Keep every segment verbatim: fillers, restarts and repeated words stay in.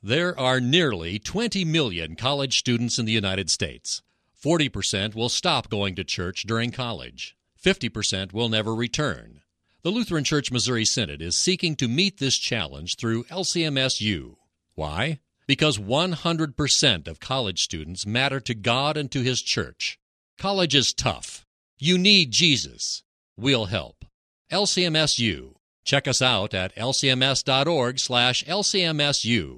There are nearly twenty million college students in the United States. forty percent will stop going to church during college. fifty percent will never return. The Lutheran Church Missouri Synod is seeking to meet this challenge through L C M S U. Why? Because one hundred percent of college students matter to God and to His church. College is tough. You need Jesus. We'll help. L C M S U. Check us out at L C M S dot org slash L C M S U.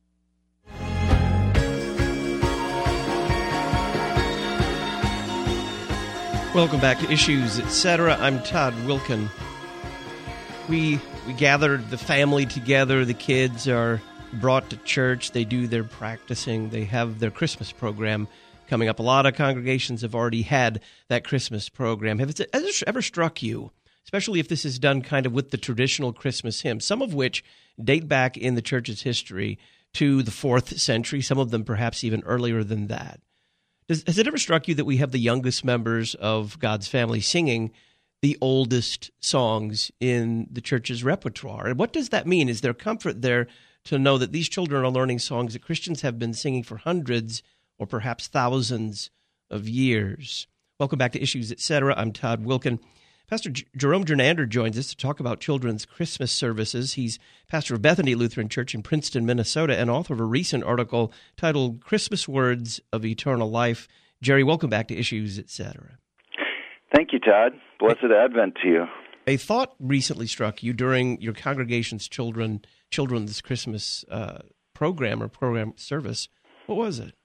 Welcome back to Issues, et cetera. I'm Todd Wilkin. We we gathered the family together. The kids are brought to church. They do their practicing. They have their Christmas program coming up. A lot of congregations have already had that Christmas program. Have it ever struck you, especially if this is done kind of with the traditional Christmas hymns, some of which date back in the church's history to the fourth century, some of them perhaps even earlier than that? Does, has it ever struck you that we have the youngest members of God's family singing the oldest songs in the church's repertoire? And what does that mean? Is there comfort there to know that these children are learning songs that Christians have been singing for hundreds or perhaps thousands of years? Welcome back to Issues, et cetera. I'm Todd Wilkin. Pastor J- Jerome Jernander joins us to talk about children's Christmas services. He's pastor of Bethany Lutheran Church in Princeton, Minnesota, and author of a recent article titled Christmas Words of Eternal Life. Jerry, welcome back to Issues, et cetera. Thank you, Todd. Blessed Advent to you. A thought recently struck you during your congregation's children children's Christmas uh, program or program service. What was it?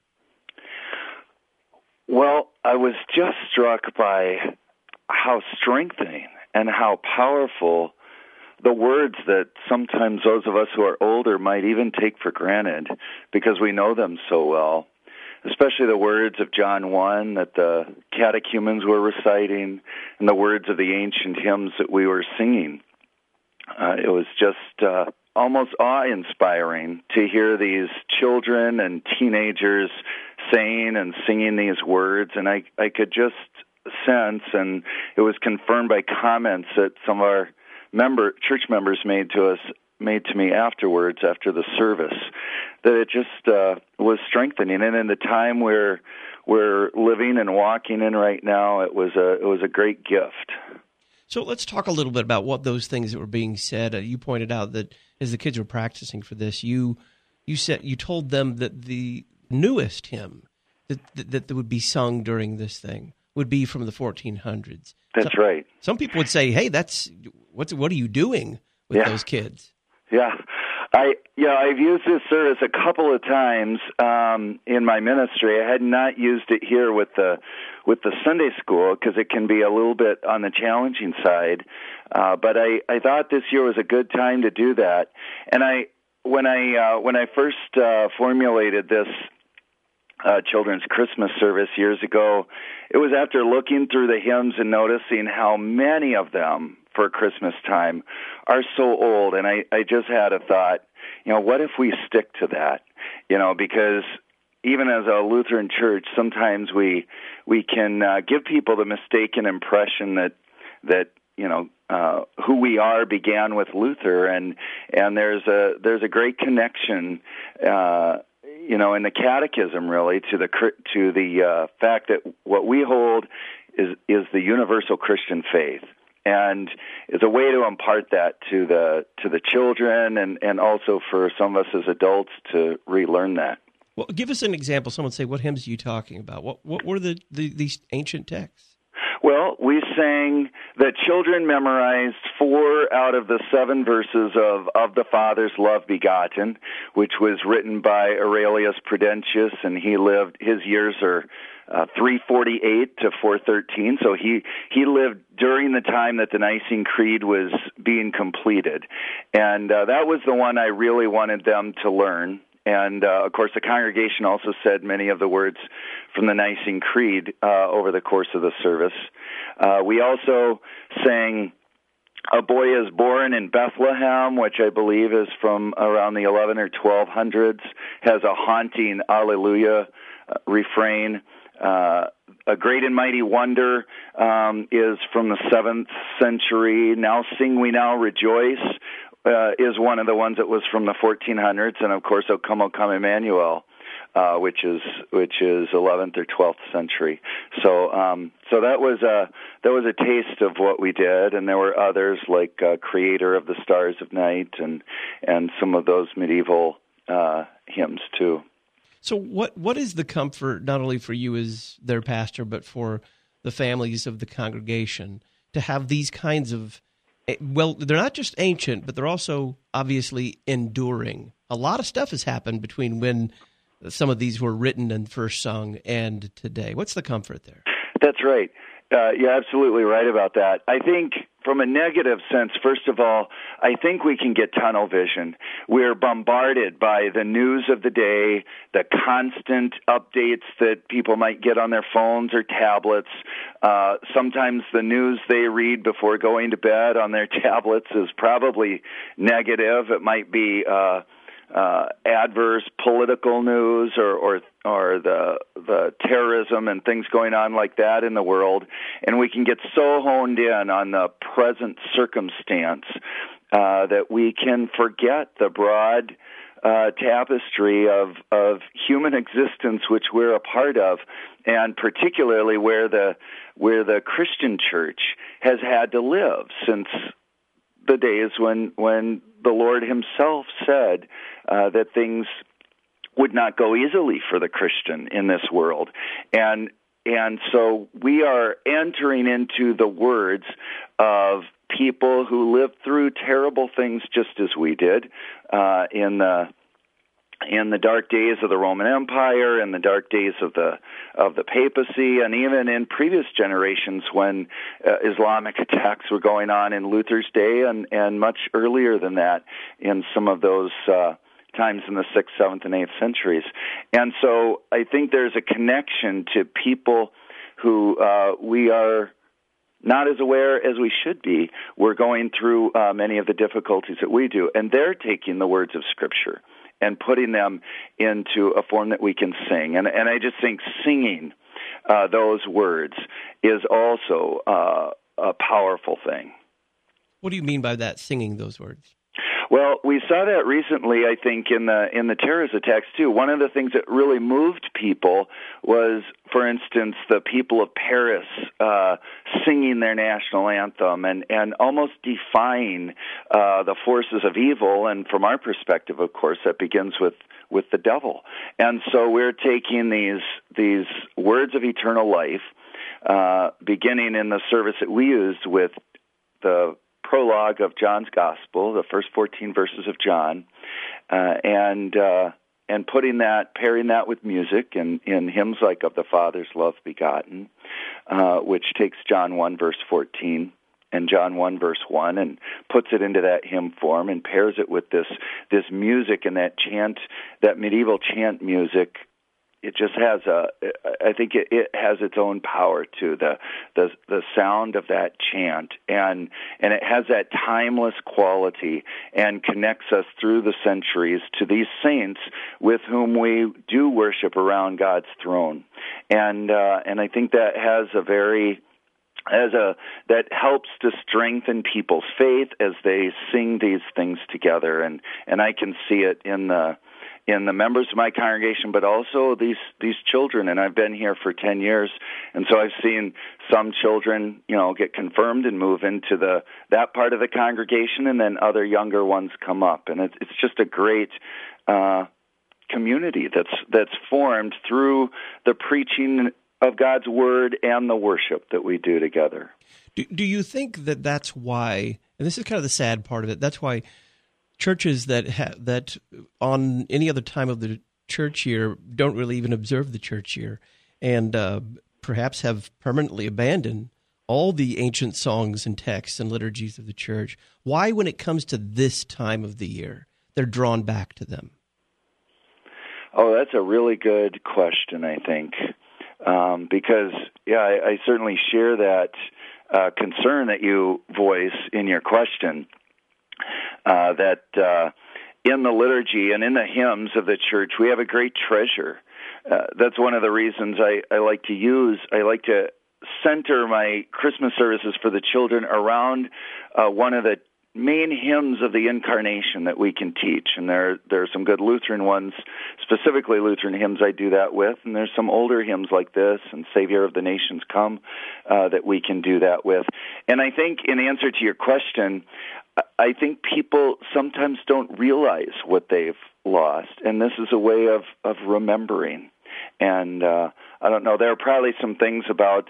Well, I was just struck by how strengthening and how powerful the words that sometimes those of us who are older might even take for granted because we know them so well, especially the words of John one that the catechumens were reciting and the words of the ancient hymns that we were singing. Uh, it was just uh, almost awe-inspiring to hear these children and teenagers saying and singing these words, and I, I could just sense, and it was confirmed by comments that some of our member church members made to us, made to me afterwards, after the service, that it just uh, was strengthening. And in the time we're we're living and walking in right now, it was a it was a great gift. So let's talk a little bit about what those things that were being said. Uh, you pointed out that as the kids were practicing for this, you you said you told them that the newest hymn that that, that would be sung during this thing would be from the fourteen hundreds. That's some, right. Some people would say, "Hey, that's what's what are you doing with yeah. those kids?" Yeah, I yeah I've used this service a couple of times um, in my ministry. I had not used it here with the with the Sunday school because it can be a little bit on the challenging side. Uh, but I, I thought this year was a good time to do that. And I when I uh, when I first uh, formulated this Uh, children's Christmas service years ago, it was after looking through the hymns and noticing how many of them for Christmas time are so old. And I, I just had a thought, you know, what if we stick to that? You know, because even as a Lutheran church, sometimes we we can uh, give people the mistaken impression that that you know uh, who we are began with Luther, and and there's a there's a great connection. Uh, You know, in the catechism, really, to the to the uh, fact that what we hold is is the universal Christian faith, and is a way to impart that to the to the children, and, and also for some of us as adults to relearn that. Well, give us an example. Someone say, "What hymns are you talking about? What what were the, the these ancient texts?" Well, we sang that children memorized four out of the seven verses of Of the Father's Love Begotten, which was written by Aurelius Prudentius, and he lived, his years are uh, three forty-eight to four thirteen, so he, he lived during the time that the Nicene Creed was being completed. And uh, that was the one I really wanted them to learn. And, uh, of course, the congregation also said many of the words from the Nicene Creed uh, over the course of the service. Uh, we also sang A Boy is Born in Bethlehem, which I believe is from around the eleven or twelve hundreds, has a haunting Alleluia uh, refrain. Uh, A Great and Mighty Wonder um, is from the seventh century. Now Sing We Now Rejoice uh, is one of the ones that was from the fourteen hundreds, and of course, O Come, O Come, Emmanuel, uh, which is which is eleventh or twelfth century. So, um, so that was a that was a taste of what we did, and there were others like uh, Creator of the Stars of Night, and and some of those medieval uh, hymns too. So, what what is the comfort not only for you as their pastor, but for the families of the congregation to have these kinds of, well, they're not just ancient, but they're also obviously enduring. A lot of stuff has happened between when some of these were written and first sung and today. What's the comfort there? That's right. Uh, you're absolutely right about that. I think from a negative sense, first of all, I think we can get tunnel vision. We're bombarded by the news of the day, the constant updates that people might get on their phones or tablets. Uh, sometimes the news they read before going to bed on their tablets is probably negative. It might be uh, uh, adverse political news or, or or the the terrorism and things going on like that in the world, and we can get so honed in on the present circumstance uh, that we can forget the broad uh, tapestry of of human existence which we're a part of, and particularly where the where the Christian church has had to live since the days when when the Lord Himself said uh, that things would not go easily for the Christian in this world. And and so we are entering into the words of people who lived through terrible things just as we did uh, in the in the dark days of the Roman Empire, in the dark days of the of the papacy, and even in previous generations when uh, Islamic attacks were going on in Luther's day, and, and much earlier than that in some of those uh, times in the sixth, seventh, and eighth centuries. And so I think there's a connection to people who uh, we are not as aware as we should be. We're going through uh, many of the difficulties that we do, and they're taking the words of Scripture and putting them into a form that we can sing. And, and I just think singing uh, those words is also uh, a powerful thing. What do you mean by that, singing those words? Well, we saw that recently, I think, in the in the terrorist attacks, too. One of the things that really moved people was, for instance, the people of Paris uh, singing their national anthem and, and almost defying uh, the forces of evil. And from our perspective, of course, that begins with, with the devil. And so we're taking these these words of eternal life, uh, beginning in the service that we used with the prologue of John's Gospel, the first fourteen verses of John, uh, and uh, and putting that, pairing that with music and in hymns like Of the Father's Love Begotten, uh, which takes John one verse fourteen and John one verse one and puts it into that hymn form and pairs it with this this music and that chant, that medieval chant music. It just has a, I think it, it has its own power to the, the the sound of that chant, and and it has that timeless quality and connects us through the centuries to these saints with whom we do worship around God's throne, and uh, and I think that has a very as a that helps to strengthen people's faith as they sing these things together, and and I can see it in the. in the members of my congregation, but also these these children. And I've been here for ten years, and so I've seen some children, you know, get confirmed and move into the that part of the congregation, and then other younger ones come up, and it's it's just a great uh, community that's that's formed through the preaching of God's word and the worship that we do together. Do, do you think that that's why? And this is kind of the sad part of it. That's why churches that ha- that on any other time of the church year don't really even observe the church year, and uh, perhaps have permanently abandoned all the ancient songs and texts and liturgies of the church. Why, when it comes to this time of the year, they're drawn back to them? Oh, that's a really good question, I think, um, because, yeah, I, I certainly share that uh, concern that you voice in your question. Uh, that uh, in the liturgy and in the hymns of the church, we have a great treasure. Uh, that's one of the reasons I, I like to use, I like to center my Christmas services for the children around uh, one of the main hymns of the Incarnation that we can teach, and there there are some good Lutheran ones, specifically Lutheran hymns I do that with, and there's some older hymns like this, and Savior of the Nations Come, uh, that we can do that with. And I think, in answer to your question, I think people sometimes don't realize what they've lost, and this is a way of, of remembering. And uh, I don't know, there are probably some things about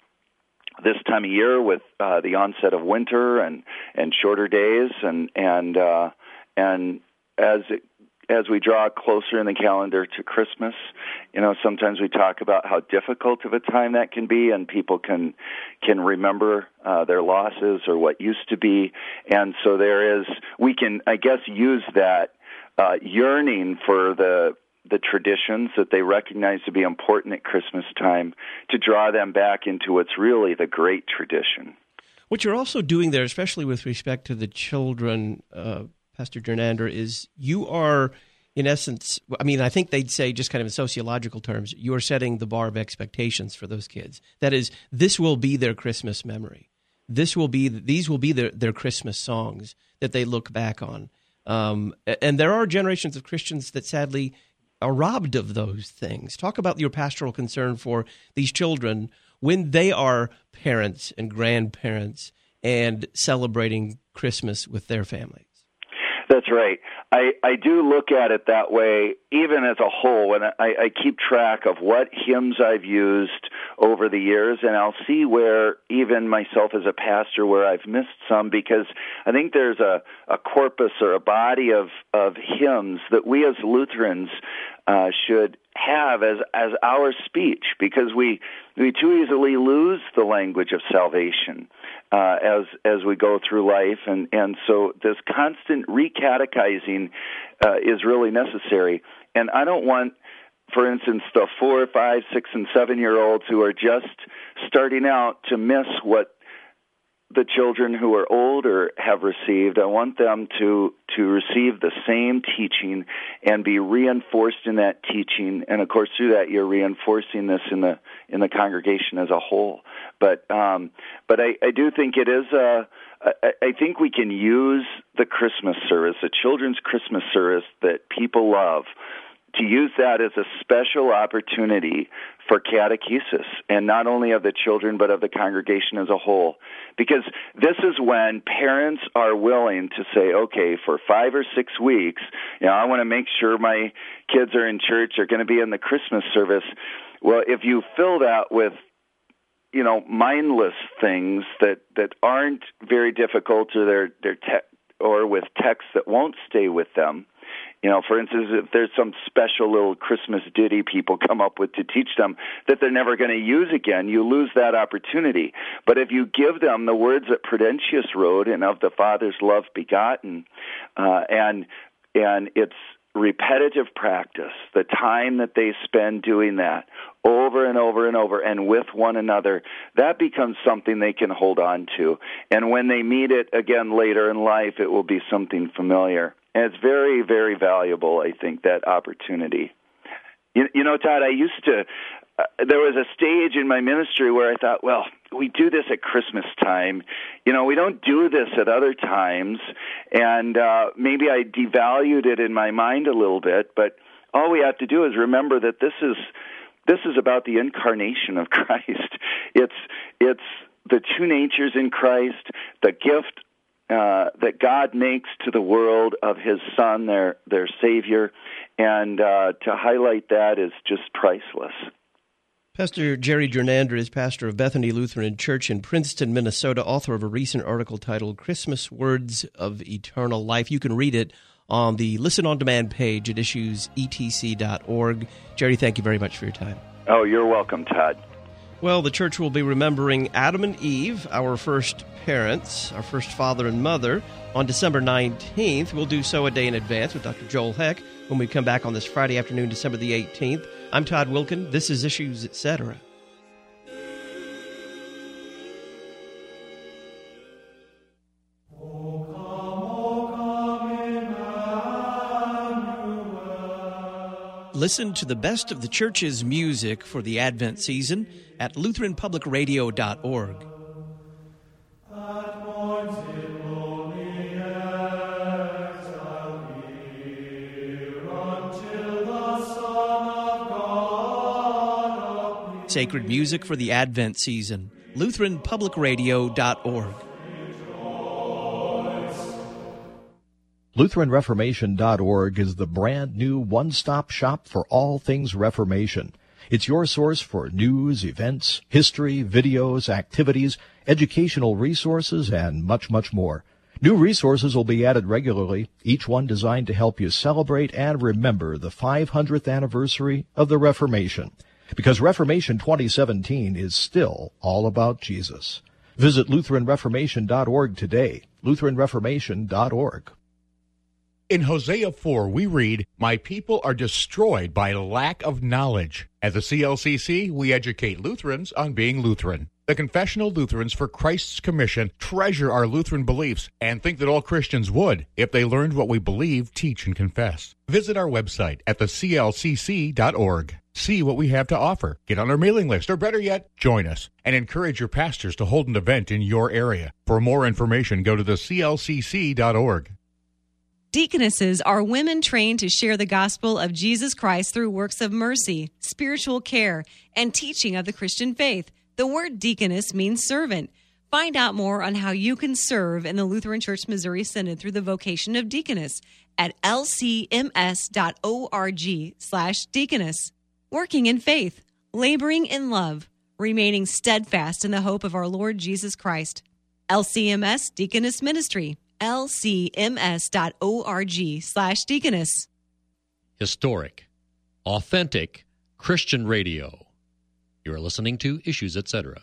this time of year with uh, the onset of winter and, and shorter days, and and uh, and as it, as we draw closer in the calendar to Christmas, you know, sometimes we talk about how difficult of a time that can be, and people can can remember uh, their losses or what used to be, and so there is we can, I guess, use that uh, yearning for the the traditions that they recognize to be important at Christmas time to draw them back into what's really the great tradition. What you're also doing there, especially with respect to the children, uh, Pastor Jernander, is you are, in essence, I mean, I think they'd say, just kind of in sociological terms, you are setting the bar of expectations for those kids. That is, this will be their Christmas memory. This will be, these will be their, their Christmas songs that they look back on. Um, and there are generations of Christians that sadly are robbed of those things. Talk about your pastoral concern for these children when they are parents and grandparents and celebrating Christmas with their families. That's right. I, I do look at it that way, even as a whole, and I, I keep track of what hymns I've used over the years, and I'll see where, even myself as a pastor, where I've missed some, because I think there's a, a corpus or a body of, of hymns that we as Lutherans uh, should have as as our speech, because we we too easily lose the language of salvation uh, as as we go through life, and and so this constant recatechizing uh, is really necessary. And I don't want, for instance, the four, five, six, and seven year olds who are just starting out to miss what the children who are older have received. I want them to to receive the same teaching and be reinforced in that teaching. And of course, through that, you're reinforcing this in the in the congregation as a whole. But um, but I, I do think it is a. I, I think we can use the Christmas service, the children's Christmas service that people love, to use that as a special opportunity for catechesis, and not only of the children, but of the congregation as a whole. Because this is when parents are willing to say, okay, for five or six weeks, you know, I want to make sure my kids are in church, are going to be in the Christmas service. Well, if you fill that with, you know, mindless things that, that aren't very difficult, or they're, they're te- or with texts that won't stay with them. You know, for instance, if there's some special little Christmas ditty people come up with to teach them that they're never going to use again, you lose that opportunity. But if you give them the words that Prudentius wrote, and of the Father's love begotten, uh, and and it's repetitive practice, the time that they spend doing that over and over and over and with one another, that becomes something they can hold on to. And when they meet it again later in life, it will be something familiar. And it's very, very valuable, I think, that opportunity. You, you know, Todd, I used to, uh, there was a stage in my ministry where I thought, well, we do this at Christmas time. You know, we don't do this at other times. And uh, maybe I devalued it in my mind a little bit, but all we have to do is remember that this is this is about the incarnation of Christ. It's it's the two natures in Christ, the gift Uh, that God makes to the world of His Son, their their Savior, and uh, to highlight that is just priceless. Pastor Jerry Jernander is pastor of Bethany Lutheran Church in Princeton, Minnesota, author of a recent article titled Christmas Words of Eternal Life. You can read it on the Listen On Demand page at issues e t c dot org. Jerry, thank you very much for your time. Oh, you're welcome, Todd. Well, the church will be remembering Adam and Eve, our first parents, our first father and mother, on December nineteenth. We'll do so a day in advance with Doctor Joel Heck when we come back on this Friday afternoon, December the eighteenth. I'm Todd Wilken. This is Issues, et cetera. Listen to the best of the church's music for the Advent season at lutheran public radio dot org. At morn's in lonely Sacred music for the Advent season. Lutheran Public Radio dot org. Lutheran Reformation dot org is the brand new one-stop shop for all things Reformation. It's your source for news, events, history, videos, activities, educational resources, and much, much more. New resources will be added regularly, each one designed to help you celebrate and remember the five hundredth anniversary of the Reformation. Because Reformation twenty seventeen is still all about Jesus. Visit Lutheran Reformation dot org today, Lutheran Reformation dot org. In Hosea four, we read, "My people are destroyed by lack of knowledge." At the C L C C, we educate Lutherans on being Lutheran. The Confessional Lutherans for Christ's Commission treasure our Lutheran beliefs and think that all Christians would if they learned what we believe, teach, and confess. Visit our website at the C L C C dot org. See what we have to offer. Get on our mailing list, or better yet, join us. And encourage your pastors to hold an event in your area. For more information, go to the C L C C dot org. Deaconesses are women trained to share the gospel of Jesus Christ through works of mercy, spiritual care, and teaching of the Christian faith. The word deaconess means servant. Find out more on how you can serve in the Lutheran Church Missouri Synod through the vocation of deaconess at L C M S dot org slash deaconess. Working in faith, laboring in love, remaining steadfast in the hope of our Lord Jesus Christ. L C M S Deaconess Ministry. L C M S dot org slash deaconess. Historic, authentic Christian radio. You're listening to Issues, et cetera.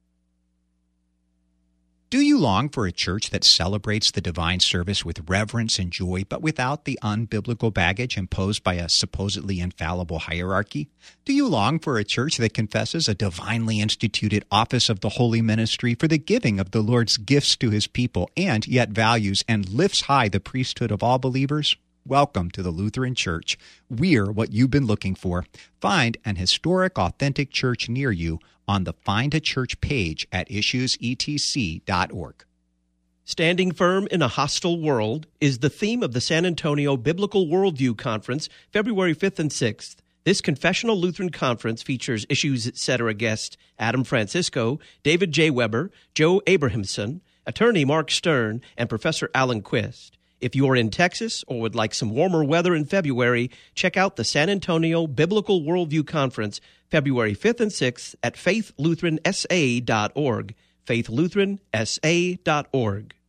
Do you long for a church that celebrates the divine service with reverence and joy, but without the unbiblical baggage imposed by a supposedly infallible hierarchy? Do you long for a church that confesses a divinely instituted office of the holy ministry for the giving of the Lord's gifts to his people, and yet values and lifts high the priesthood of all believers? Welcome to the Lutheran Church. We're what you've been looking for. Find an historic, authentic church near you on the Find a Church page at issues e t c dot org. Standing Firm in a Hostile World is the theme of the San Antonio Biblical Worldview Conference, February fifth and sixth. This Confessional Lutheran Conference features Issues, et cetera guests Adam Francisco, David J. Weber, Joe Abrahamson, attorney Mark Stern, and Professor Alan Quist. If you are in Texas or would like some warmer weather in February, check out the San Antonio Biblical Worldview Conference, February fifth and sixth at faith lutheran s a dot org, faith lutheran s a dot org.